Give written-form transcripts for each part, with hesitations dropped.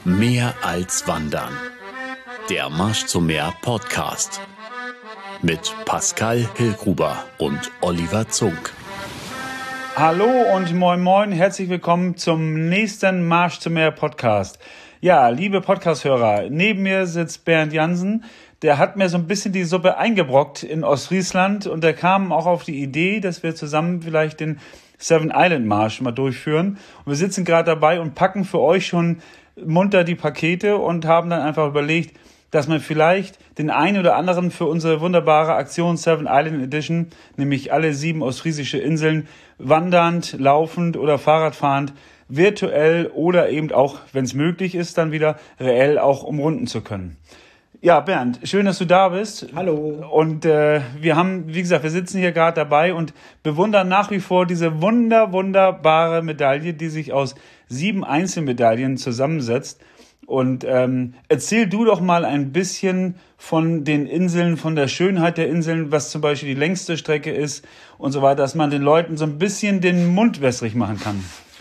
Mehr als Wandern. Der Marsch zum Meer Podcast. Mit Pascal Hillgruber und Oliver Zunk. Hallo und moin moin, herzlich willkommen zum nächsten Marsch zum Meer Podcast. Ja, liebe Podcast-Hörer, neben mir sitzt Bernd Jansen. Der hat mir so ein bisschen die Suppe eingebrockt in Ostfriesland und der kam auch auf die Idee, dass wir zusammen vielleicht den Seven Island Marsch mal durchführen. Und wir sitzen gerade dabei und packen für euch schon munter die Pakete und haben dann einfach überlegt, dass man vielleicht den einen oder anderen für unsere wunderbare Aktion Seven Island Edition, nämlich alle 7 ostfriesische Inseln, wandernd, laufend oder Fahrradfahrend, virtuell oder eben auch, wenn es möglich ist, dann wieder reell auch umrunden zu können. Ja, Bernd, schön, dass du da bist. Hallo. Und wir haben, wie gesagt, wir sitzen hier gerade dabei und bewundern nach wie vor diese wunderbare Medaille, die sich aus 7 Einzelmedaillen zusammensetzt. Und erzähl du doch mal ein bisschen von den Inseln, von der Schönheit der Inseln, was zum Beispiel die längste Strecke ist und so weiter, dass man den Leuten so ein bisschen den Mund wässrig machen kann.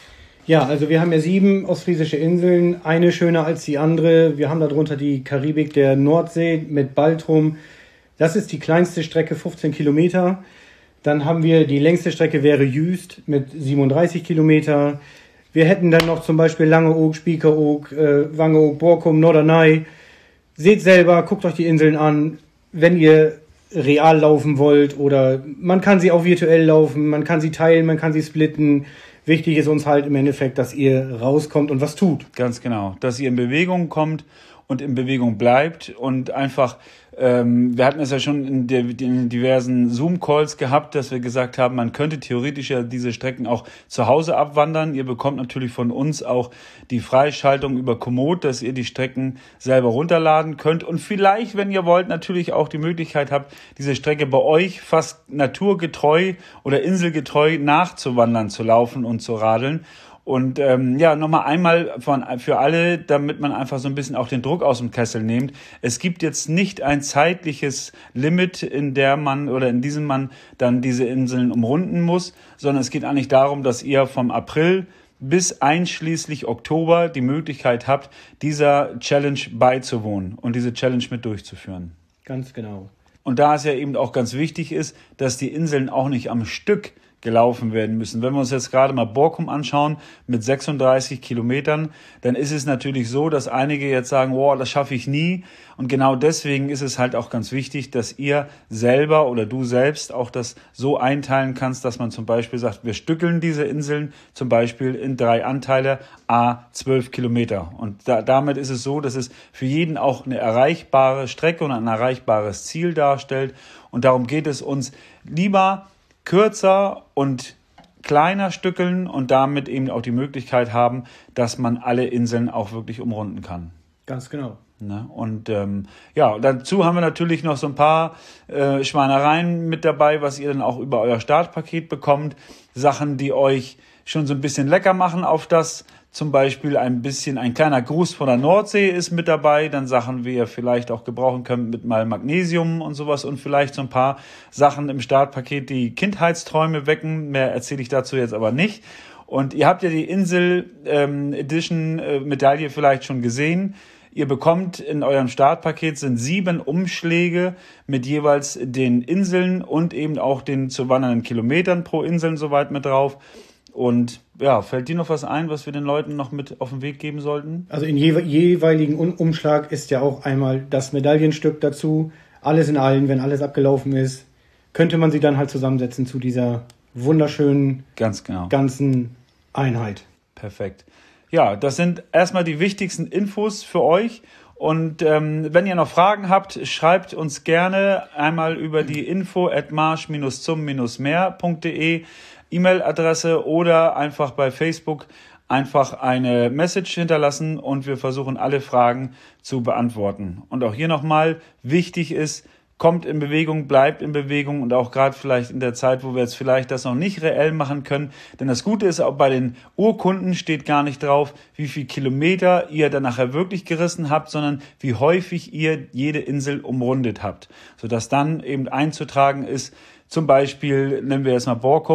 Ja, also wir haben ja 7 ostfriesische Inseln, eine schöner als die andere. Wir haben darunter die Karibik der Nordsee mit Baltrum. Das ist die kleinste Strecke, 15 Kilometer. Dann haben wir die längste Strecke wäre Jüst mit 37 Kilometer. Wir hätten dann noch zum Beispiel Langeoog, Spiekeroog, Wangeoog, Borkum, Norderney. Seht selber, guckt euch die Inseln an, wenn ihr real laufen wollt oder man kann sie auch virtuell laufen, man kann sie teilen, man kann sie splitten. Wichtig ist uns halt im Endeffekt, dass ihr rauskommt und was tut. Ganz genau, dass ihr in Bewegung kommt und in Bewegung bleibt und einfach, wir hatten es ja schon in diversen Zoom-Calls gehabt, dass wir gesagt haben, man könnte theoretisch ja diese Strecken auch zu Hause abwandern. Ihr bekommt natürlich von uns auch die Freischaltung über Komoot, dass ihr die Strecken selber runterladen könnt und vielleicht, wenn ihr wollt, natürlich auch die Möglichkeit habt, diese Strecke bei euch fast naturgetreu oder inselgetreu nachzuwandern, zu laufen und zu radeln. Und nochmal einmal für alle, damit man einfach so ein bisschen auch den Druck aus dem Kessel nimmt. Es gibt jetzt nicht ein zeitliches Limit, in diesem man dann diese Inseln umrunden muss, sondern es geht eigentlich darum, dass ihr vom April bis einschließlich Oktober die Möglichkeit habt, dieser Challenge beizuwohnen und diese Challenge mit durchzuführen. Ganz genau. Und da es ja eben auch ganz wichtig ist, dass die Inseln auch nicht am Stück gelaufen werden müssen. Wenn wir uns jetzt gerade mal Borkum anschauen mit 36 Kilometern, dann ist es natürlich so, dass einige jetzt sagen, wow, das schaffe ich nie. Und genau deswegen ist es halt auch ganz wichtig, dass ihr selber oder du selbst auch das so einteilen kannst, dass man zum Beispiel sagt, wir stückeln diese Inseln zum Beispiel in 3 Anteile, 12 Kilometer. Und damit ist es so, dass es für jeden auch eine erreichbare Strecke und ein erreichbares Ziel darstellt. Und darum geht es uns lieber kürzer und kleiner stückeln und damit eben auch die Möglichkeit haben, dass man alle Inseln auch wirklich umrunden kann. Ganz genau. Ne? Und dazu haben wir natürlich noch so ein paar Schweinereien mit dabei, was ihr dann auch über euer Startpaket bekommt. Sachen, die euch schon so ein bisschen lecker machen auf das. Zum Beispiel ein kleiner Gruß von der Nordsee ist mit dabei. Dann Sachen, wie ihr vielleicht auch gebrauchen könnt mit mal Magnesium und sowas. Und vielleicht so ein paar Sachen im Startpaket, die Kindheitsträume wecken. Mehr erzähle ich dazu jetzt aber nicht. Und ihr habt ja die Insel Edition Medaille vielleicht schon gesehen. Ihr bekommt in eurem Startpaket sind 7 Umschläge mit jeweils den Inseln und eben auch den zu wandernden Kilometern pro Inseln soweit mit drauf. Und ja, fällt dir noch was ein, was wir den Leuten noch mit auf den Weg geben sollten? Also in jeweiligen Umschlag ist ja auch einmal das Medaillenstück dazu. Alles in allen, wenn alles abgelaufen ist, könnte man sie dann halt zusammensetzen zu dieser wunderschönen ganzen Einheit. Perfekt. Ja, das sind erstmal die wichtigsten Infos für euch. Und wenn ihr noch Fragen habt, schreibt uns gerne einmal über die info@marsch-zum-meer.de E-Mail-Adresse oder einfach bei Facebook einfach eine Message hinterlassen und wir versuchen alle Fragen zu beantworten. Und auch hier nochmal, wichtig ist, kommt in Bewegung, bleibt in Bewegung und auch gerade vielleicht in der Zeit, wo wir jetzt vielleicht das noch nicht reell machen können. Denn das Gute ist, auch bei den Urkunden steht gar nicht drauf, wie viel Kilometer ihr dann nachher wirklich gerissen habt, sondern wie häufig ihr jede Insel umrundet habt. Sodass dann eben einzutragen ist, zum Beispiel, nehmen wir jetzt mal Borkum,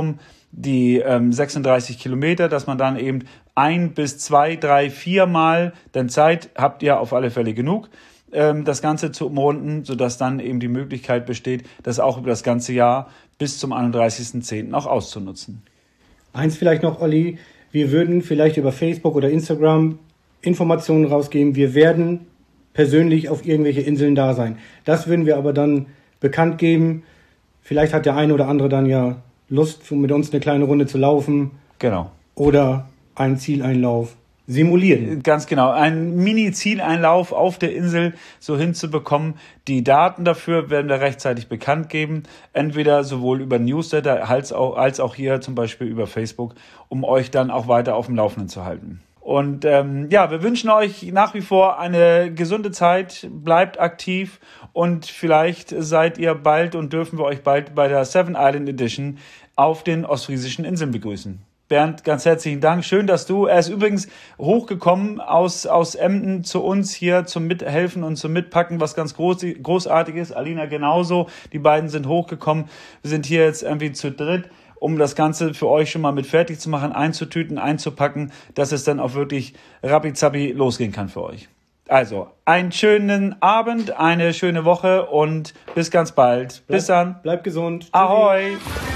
die 36 Kilometer, dass man dann eben 1 bis 2, 3, 4 Mal, denn Zeit habt ihr auf alle Fälle genug, das Ganze zu umrunden, sodass dann eben die Möglichkeit besteht, das auch über das ganze Jahr bis zum 31.10. auch auszunutzen. Eins vielleicht noch, Olli, wir würden vielleicht über Facebook oder Instagram Informationen rausgeben. Wir werden persönlich auf irgendwelche Inseln da sein. Das würden wir aber dann bekannt geben. Vielleicht hat der eine oder andere dann ja Lust, mit uns eine kleine Runde zu laufen. Genau. Oder einen Zieleinlauf simulieren. Ganz genau. Ein Mini-Zieleinlauf auf der Insel so hinzubekommen. Die Daten dafür werden wir rechtzeitig bekannt geben. Entweder sowohl über Newsletter als auch hier zum Beispiel über Facebook, um euch dann auch weiter auf dem Laufenden zu halten. Und wir wünschen euch nach wie vor eine gesunde Zeit. Bleibt aktiv und vielleicht seid ihr bald und dürfen wir euch bald bei der Seven Island Edition auf den ostfriesischen Inseln begrüßen. Bernd, ganz herzlichen Dank. Schön, dass er ist übrigens hochgekommen aus Emden zu uns hier zum Mithelfen und zum Mitpacken, was ganz großartig ist. Alina genauso. Die beiden sind hochgekommen. Wir sind hier jetzt irgendwie zu dritt, um das Ganze für euch schon mal mit fertig zu machen, einzutüten, einzupacken, dass es dann auch wirklich rappi-zappi losgehen kann für euch. Also, einen schönen Abend, eine schöne Woche und bis ganz bald. Bis dann. Bleibt gesund. Ahoi.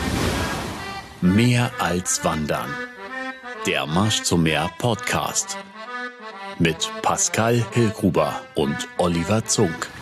Mehr als Wandern. Der Marsch zum Meer Podcast. Mit Pascal Hillgruber und Oliver Zunk.